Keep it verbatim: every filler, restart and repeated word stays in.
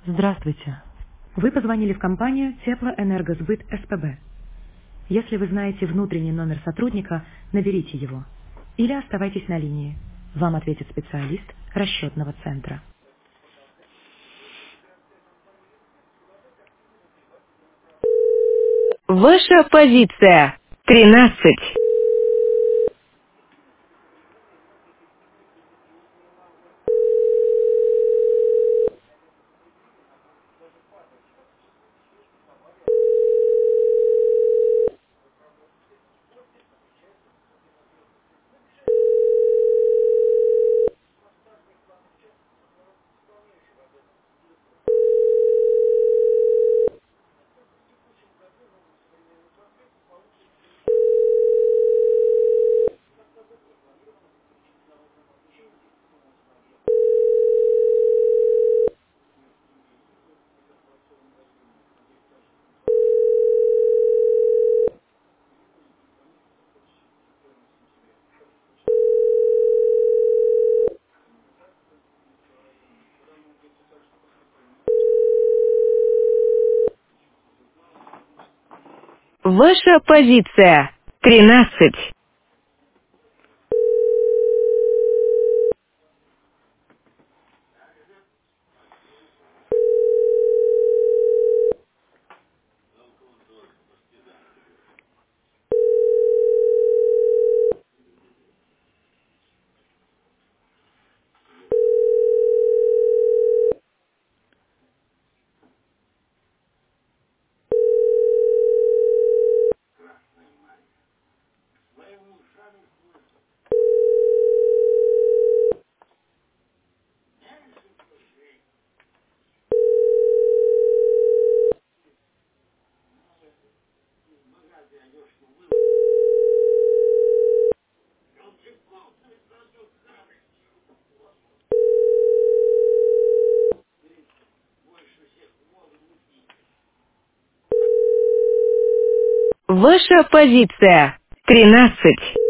Здравствуйте. Вы позвонили в компанию Теплоэнергосбыт СПБ. Если вы знаете внутренний номер сотрудника, наберите его. Или оставайтесь на линии. Вам ответит специалист расчетного центра. Ваша позиция. Тринадцать. Ваша позиция. Тринадцать. Ваша позиция. Тринадцать.